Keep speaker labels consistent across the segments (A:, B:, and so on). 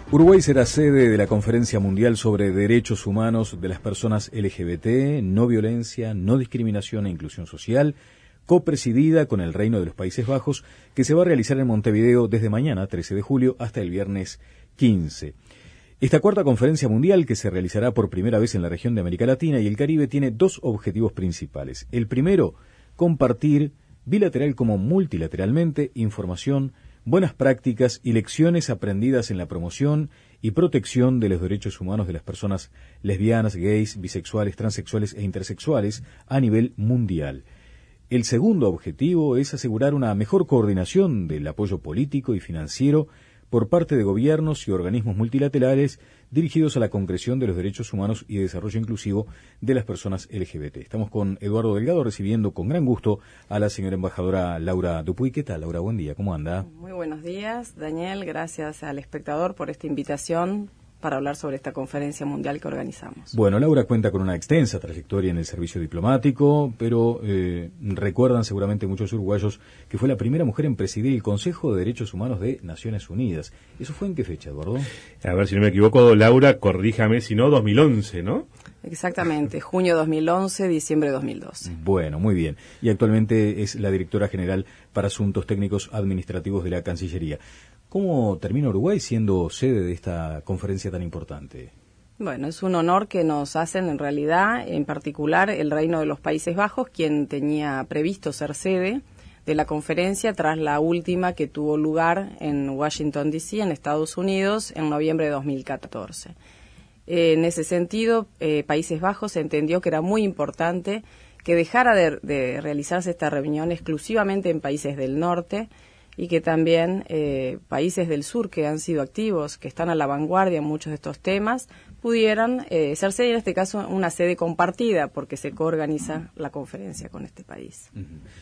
A: Uruguay será sede de la Conferencia Mundial sobre Derechos Humanos de las Personas LGBT, No Violencia, No Discriminación e Inclusión Social, copresidida con el Reino de los Países Bajos, que se va a realizar en Montevideo desde mañana, 13 de julio, hasta el viernes 15. Esta cuarta conferencia mundial, que se realizará por primera vez en la región de América Latina y el Caribe, tiene dos objetivos principales. El primero, compartir, bilateral como multilateralmente, información, buenas prácticas y lecciones aprendidas en la promoción y protección de los derechos humanos de las personas lesbianas, gays, bisexuales, transexuales e intersexuales a nivel mundial. El segundo objetivo es asegurar una mejor coordinación del apoyo político y financiero por parte de gobiernos y organismos multilaterales dirigidos a la concreción de los derechos humanos y desarrollo inclusivo de las personas LGBT. Estamos con Eduardo Delgado recibiendo con gran gusto a la señora embajadora Laura Dupuy. ¿Qué tal, Laura? Buen día, ¿cómo anda?
B: Muy buenos días, Daniel. Gracias al espectador por esta invitación para hablar sobre esta conferencia mundial que organizamos.
A: Bueno, Laura cuenta con una extensa trayectoria en el servicio diplomático, pero recuerdan seguramente muchos uruguayos que fue la primera mujer en presidir el Consejo de Derechos Humanos de Naciones Unidas. ¿Eso fue en qué fecha, Eduardo?
C: A ver, si no me equivoco, Laura, corríjame, si no, 2011, ¿no?
B: Exactamente, junio 2011, diciembre 2012.
A: Bueno, muy bien. Y actualmente es la directora general para Asuntos Técnicos Administrativos de la Cancillería. ¿Cómo termina Uruguay siendo sede de esta conferencia tan importante?
B: Bueno, es un honor que nos hacen en realidad, en particular el Reino de los Países Bajos, quien tenía previsto ser sede de la conferencia tras la última que tuvo lugar en Washington, D.C., en Estados Unidos, en noviembre de 2014. En ese sentido, Países Bajos entendió que era muy importante que dejara de realizarse esta reunión exclusivamente en países del norte y que también países del sur que han sido activos, que están a la vanguardia en muchos de estos temas, pudieran ser sede, en este caso una sede compartida, porque se coorganiza la conferencia con este país.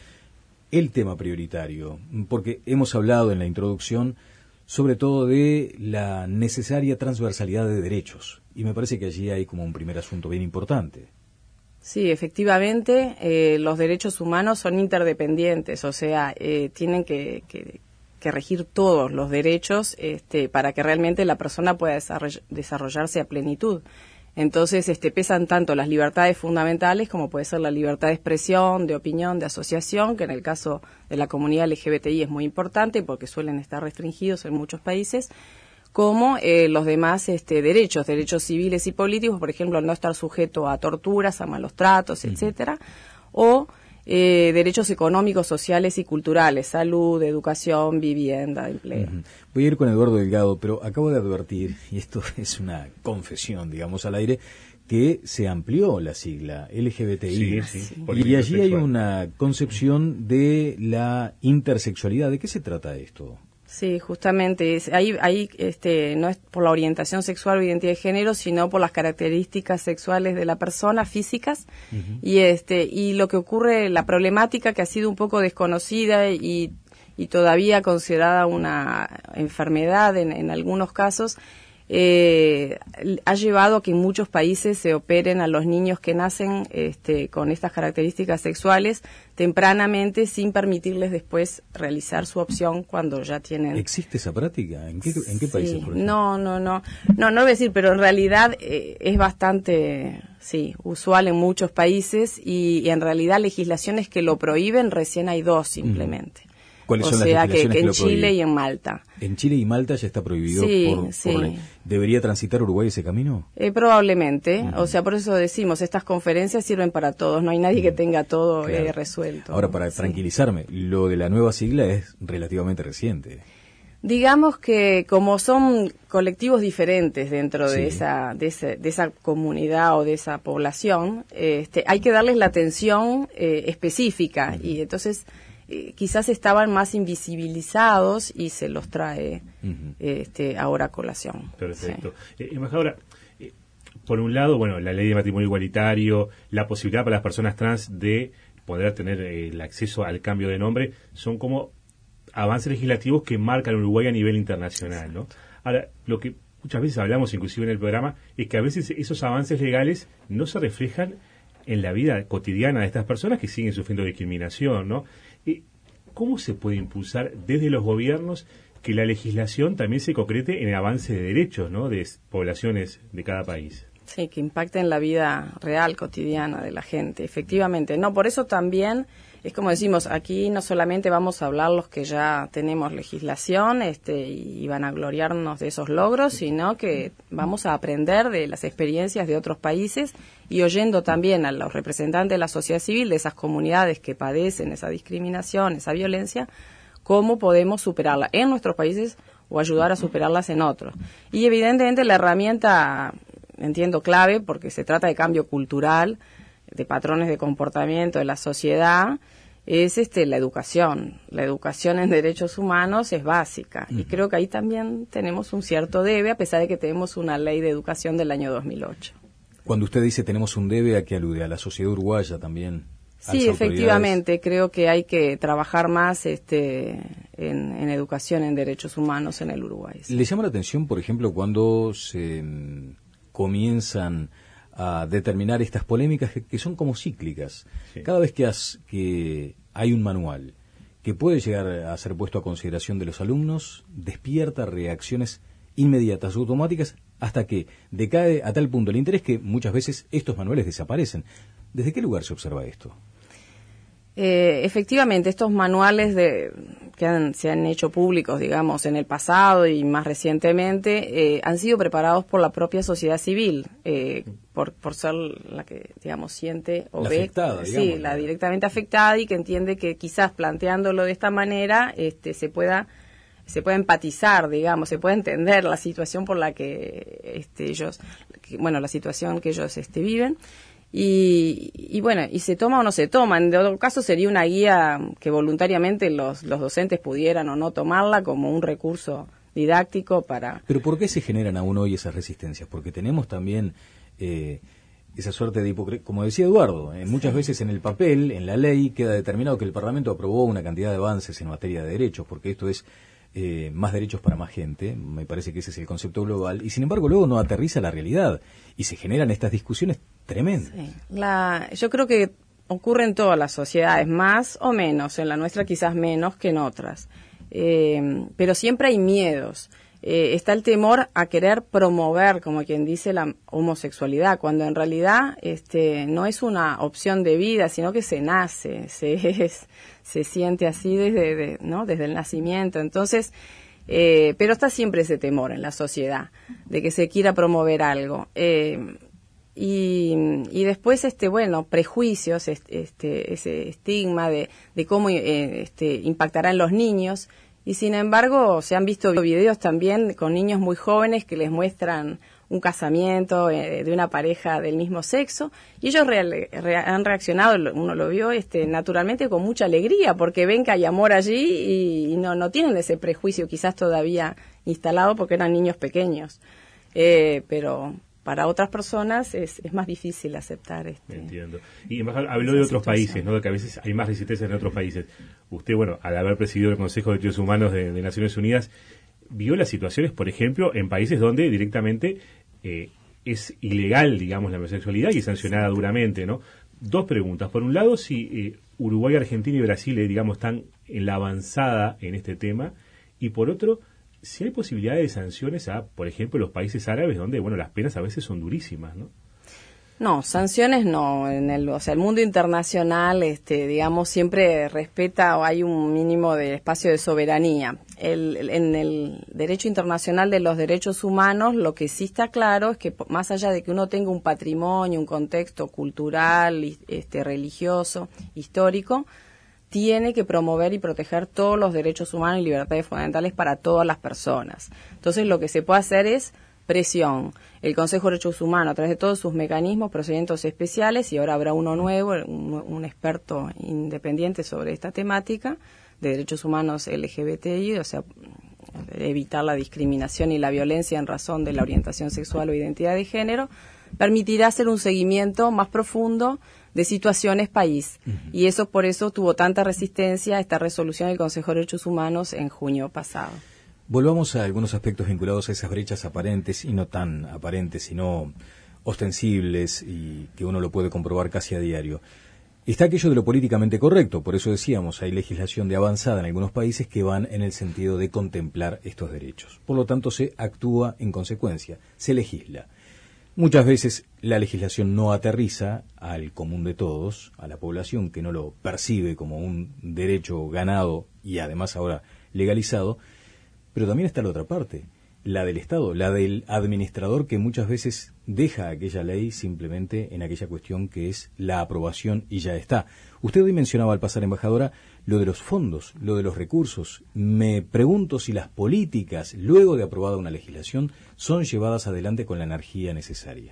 A: El tema prioritario, porque hemos hablado en la introducción sobre todo de la necesaria transversalidad de derechos, y me parece que allí hay como un primer asunto bien importante.
B: Sí, efectivamente, los derechos humanos son interdependientes, o sea, tienen que regir todos los derechos para que realmente la persona pueda desarrollarse a plenitud. Entonces, pesan tanto las libertades fundamentales como puede ser la libertad de expresión, de opinión, de asociación, que en el caso de la comunidad LGBTI es muy importante porque suelen estar restringidos en muchos países, como los demás derechos civiles y políticos, por ejemplo, no estar sujeto a torturas, a malos tratos, etcétera, o derechos económicos, sociales y culturales, salud, educación, vivienda, empleo.
A: Voy a ir con Eduardo Delgado, pero acabo de advertir, y esto es una confesión, digamos, al aire, que se amplió la sigla LGBTI, y allí hay una concepción de la intersexualidad. ¿De qué se trata esto?
B: Sí, justamente, ahí no es por la orientación sexual o identidad de género, sino por las características sexuales de la persona, físicas, y lo que ocurre, la problemática que ha sido un poco desconocida y todavía considerada una enfermedad en algunos casos, ha llevado a que en muchos países se operen a los niños que nacen con estas características sexuales tempranamente sin permitirles después realizar su opción cuando ya tienen...
A: ¿Existe esa práctica? ¿En qué países, por ejemplo?
B: No lo voy a decir, pero en realidad es bastante usual en muchos países y en realidad legislaciones que lo prohíben, recién hay dos simplemente.
A: ¿Cuáles son las legislaciones
B: que en Chile y en Malta.
A: ¿En Chile y Malta ya está prohibido por ley? ¿Debería transitar Uruguay ese camino?
B: Probablemente. O sea, por eso decimos, estas conferencias sirven para todos. No hay nadie que tenga todo resuelto.
A: Ahora, para tranquilizarme, lo de la nueva sigla es relativamente reciente.
B: Digamos que como son colectivos diferentes dentro de esa comunidad o de esa población, hay que darles la atención específica y entonces... quizás estaban más invisibilizados y se los trae ahora a colación.
C: Perfecto. Embajadora, por un lado, la ley de matrimonio igualitario, la posibilidad para las personas trans de poder tener el acceso al cambio de nombre, son como avances legislativos que marcan a Uruguay a nivel internacional, ¿no? Ahora, lo que muchas veces hablamos, inclusive en el programa, es que a veces esos avances legales no se reflejan en la vida cotidiana de estas personas que siguen sufriendo discriminación, ¿no? ¿Cómo se puede impulsar desde los gobiernos que la legislación también se concrete en el avance de derechos, ¿no?, de poblaciones de cada país.
B: Sí, que impacte en la vida real, cotidiana de la gente, efectivamente. No, por eso también es como decimos, aquí no solamente vamos a hablar los que ya tenemos legislación y van a gloriarnos de esos logros, sino que vamos a aprender de las experiencias de otros países y oyendo también a los representantes de la sociedad civil, de esas comunidades que padecen esa discriminación, esa violencia, cómo podemos superarla en nuestros países o ayudar a superarlas en otros. Y evidentemente la herramienta, entiendo, clave, porque se trata de cambio cultural, de patrones de comportamiento de la sociedad, es la educación. La educación en derechos humanos es básica. Y creo que ahí también tenemos un cierto debe, a pesar de que tenemos una ley de educación del año 2008.
A: Cuando usted dice tenemos un debe, ¿a qué alude? ¿A la sociedad uruguaya también?
B: Sí, efectivamente, creo que hay que trabajar más en educación en derechos humanos en el Uruguay.
A: ¿Le llama la atención, por ejemplo, cuando se comienzan a determinar estas polémicas que son como cíclicas? Sí. Cada vez que hay un manual que puede llegar a ser puesto a consideración de los alumnos, despierta reacciones inmediatas, automáticas, hasta que decae a tal punto el interés que muchas veces estos manuales desaparecen. ¿Desde qué lugar se observa esto?
B: Efectivamente, estos manuales se han hecho públicos, digamos, en el pasado y más recientemente, han sido preparados por la propia sociedad civil, por ser la que, digamos, siente o
A: la
B: ve,
A: afectada, digamos,
B: sí, la directamente afectada y que entiende que quizás planteándolo de esta manera se pueda empatizar, digamos, se puede entender la situación por la que la situación que ellos viven. Y bueno, y se toma o no se toma. En todo caso sería una guía que voluntariamente los docentes pudieran o no tomarla como un recurso didáctico para...
A: Pero ¿por qué se generan aún hoy esas resistencias? Porque tenemos también esa suerte de hipocresía, como decía Eduardo, muchas veces en el papel, en la ley, queda determinado que el Parlamento aprobó una cantidad de avances en materia de derechos, porque esto es más derechos para más gente, me parece que ese es el concepto global, y sin embargo luego no aterriza la realidad, y se generan estas discusiones tremendas.
B: Sí. Yo creo que ocurre en todas las sociedades, más o menos, en la nuestra quizás menos que en otras, pero siempre hay miedos. Está el temor a querer promover, como quien dice, la homosexualidad, cuando en realidad no es una opción de vida, sino que se nace, se siente así desde el nacimiento. Entonces, pero está siempre ese temor en la sociedad de que se quiera promover algo. Y después, prejuicios, ese estigma de cómo impactará en los niños. Y sin embargo, se han visto videos también con niños muy jóvenes que les muestran un casamiento de una pareja del mismo sexo, y ellos han reaccionado, uno lo vio naturalmente con mucha alegría, porque ven que hay amor allí y no tienen ese prejuicio quizás todavía instalado porque eran niños pequeños. Pero para otras personas es más difícil aceptar
C: Entiendo. Y habló de otros países, ¿no?, de que a veces hay más resistencia en otros países. Usted, al haber presidido el Consejo de Derechos Humanos de Naciones Unidas, vio las situaciones, por ejemplo, en países donde directamente es ilegal, digamos, la homosexualidad y sancionada duramente, ¿no? Dos preguntas. Por un lado, si Uruguay, Argentina y Brasil, digamos, están en la avanzada en este tema, y por otro, si hay posibilidades de sanciones a, por ejemplo, los países árabes, donde, las penas a veces son durísimas, ¿no?
B: No, sanciones no. El mundo internacional, digamos, siempre respeta, o hay un mínimo de espacio de soberanía. En el derecho internacional de los derechos humanos, lo que sí está claro es que más allá de que uno tenga un patrimonio, un contexto cultural, religioso, histórico, tiene que promover y proteger todos los derechos humanos y libertades fundamentales para todas las personas. Entonces, lo que se puede hacer es presión. El Consejo de Derechos Humanos, a través de todos sus mecanismos, procedimientos especiales, y ahora habrá uno nuevo, un experto independiente sobre esta temática de derechos humanos LGBTI, o sea, evitar la discriminación y la violencia en razón de la orientación sexual o identidad de género, permitirá hacer un seguimiento más profundo de situaciones país. Y por eso tuvo tanta resistencia a esta resolución del Consejo de Derechos Humanos en junio pasado.
A: Volvamos a algunos aspectos vinculados a esas brechas aparentes y no tan aparentes, sino ostensibles y que uno lo puede comprobar casi a diario. Está aquello de lo políticamente correcto, por eso decíamos, hay legislación de avanzada en algunos países que van en el sentido de contemplar estos derechos. Por lo tanto, se actúa en consecuencia, se legisla. Muchas veces la legislación no aterriza al común de todos, a la población que no lo percibe como un derecho ganado y además ahora legalizado, pero también está la otra parte, la del Estado, la del administrador que muchas veces deja aquella ley simplemente en aquella cuestión que es la aprobación y ya está. Usted hoy mencionaba al pasar, embajadora, lo de los fondos, lo de los recursos. Me pregunto si las políticas, luego de aprobada una legislación, son llevadas adelante con la energía necesaria.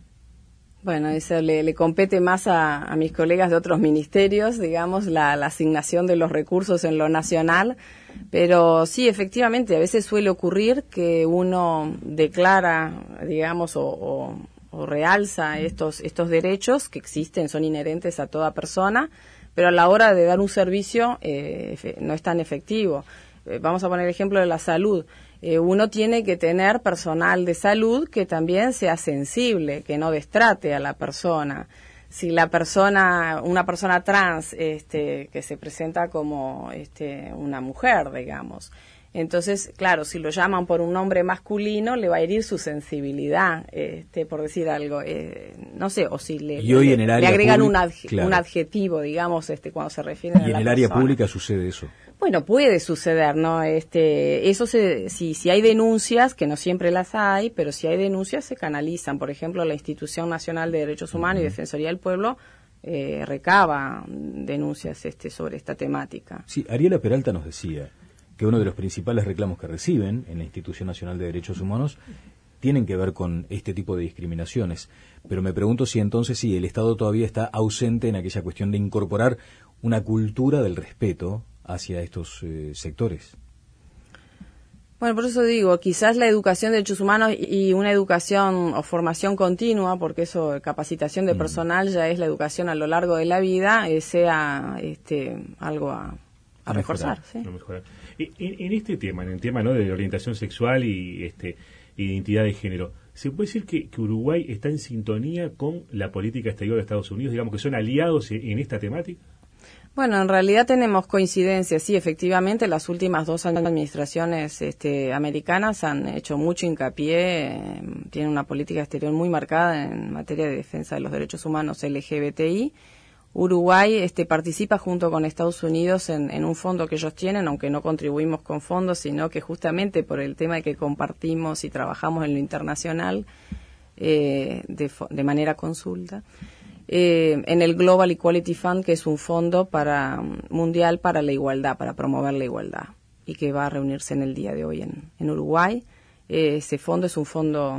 B: Bueno, eso le compete más a mis colegas de otros ministerios, digamos, la asignación de los recursos en lo nacional, pero sí, efectivamente, a veces suele ocurrir que uno declara, digamos, o realza estos derechos que existen, son inherentes a toda persona, pero a la hora de dar un servicio no es tan efectivo. Vamos a poner el ejemplo de la salud. Uno tiene que tener personal de salud que también sea sensible, que no destrate a la persona. Si una persona trans que se presenta como una mujer, digamos, entonces, claro, si lo llaman por un nombre masculino, le va a herir su sensibilidad, por decir algo, no sé, o si le agregan un adjetivo, digamos, cuando se refieren a la persona.
A: ¿Y en el área pública sucede eso?
B: Bueno, puede suceder, ¿no? Eso si hay denuncias, que no siempre las hay, pero si hay denuncias se canalizan. Por ejemplo, la Institución Nacional de Derechos Humanos y Defensoría del Pueblo recaba denuncias sobre esta temática.
A: Sí, Ariela Peralta nos decía que uno de los principales reclamos que reciben en la Institución Nacional de Derechos Humanos tienen que ver con este tipo de discriminaciones. Pero me pregunto si entonces el Estado todavía está ausente en aquella cuestión de incorporar una cultura del respeto hacia estos sectores.
B: Bueno, por eso digo, quizás la educación de derechos humanos y una educación o formación continua, porque eso, capacitación de personal ya es la educación a lo largo de la vida, sea algo a reforzar. ¿Sí?
C: En este tema, en el tema, ¿no?, de orientación sexual y identidad de género, ¿se puede decir que Uruguay está en sintonía con la política exterior de Estados Unidos? Digamos que son aliados en esta temática.
B: Bueno, en realidad tenemos coincidencias, sí, efectivamente, las últimas dos administraciones americanas han hecho mucho hincapié, tienen una política exterior muy marcada en materia de defensa de los derechos humanos LGBTI. Uruguay participa junto con Estados Unidos en un fondo que ellos tienen, aunque no contribuimos con fondos, sino que justamente por el tema de que compartimos y trabajamos en lo internacional de manera consulta. En el Global Equality Fund, que es un fondo mundial para la igualdad, para promover la igualdad, y que va a reunirse en el día de hoy en Uruguay. Ese fondo es un fondo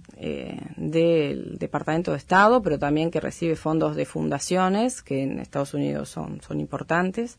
B: del Departamento de Estado, pero también que recibe fondos de fundaciones, que en Estados Unidos son importantes,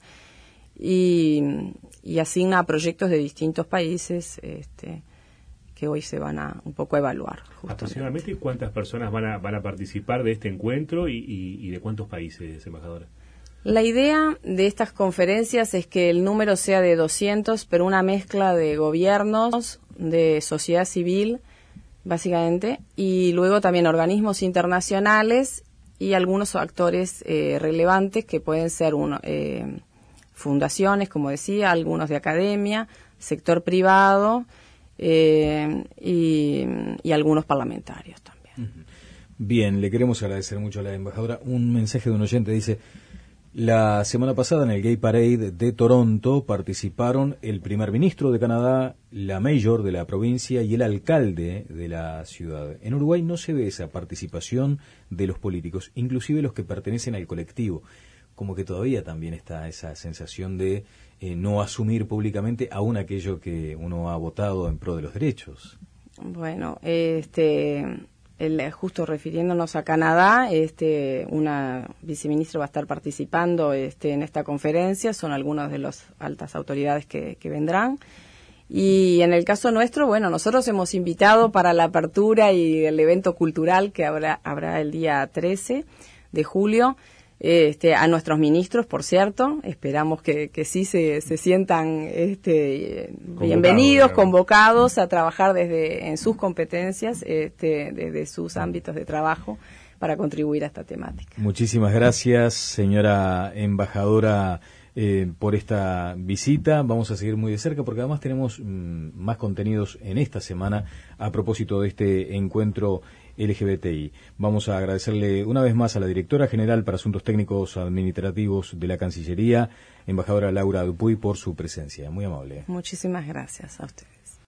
B: y asigna a proyectos de distintos países que hoy se van a un poco evaluar.
C: ¿Aproximadamente cuántas personas van a participar de este encuentro y de cuántos países, embajadora?
B: La idea de estas conferencias es que el número sea de 200, pero una mezcla de gobiernos, de sociedad civil, básicamente, y luego también organismos internacionales y algunos actores relevantes que pueden ser fundaciones, como decía, algunos de academia, sector privado, y algunos parlamentarios también.
A: Bien, le queremos agradecer mucho a la embajadora. Un mensaje de un oyente dice: la semana pasada en el Gay Parade de Toronto participaron el primer ministro de Canadá, la mayor de la provincia y el alcalde de la ciudad. En Uruguay no se ve esa participación de los políticos, inclusive los que pertenecen al colectivo. Como que todavía también está esa sensación de no asumir públicamente aún aquello que uno ha votado en pro de los derechos.
B: Bueno, justo refiriéndonos a Canadá, una viceministra va a estar participando en esta conferencia, son algunas de las altas autoridades que vendrán. Y en el caso nuestro, bueno, nosotros hemos invitado para la apertura y el evento cultural que habrá el día 13 de julio, a nuestros ministros, por cierto, esperamos que sí se sientan bienvenidos, convocados a trabajar en sus competencias, desde sus ámbitos de trabajo, para contribuir a esta temática.
A: Muchísimas gracias, señora embajadora, por esta visita. Vamos a seguir muy de cerca porque además tenemos más contenidos en esta semana a propósito de este encuentro LGBTI. Vamos a agradecerle una vez más a la directora general para Asuntos Técnicos Administrativos de la Cancillería, embajadora Laura Dupuy, por su presencia. Muy amable.
B: Muchísimas gracias a ustedes.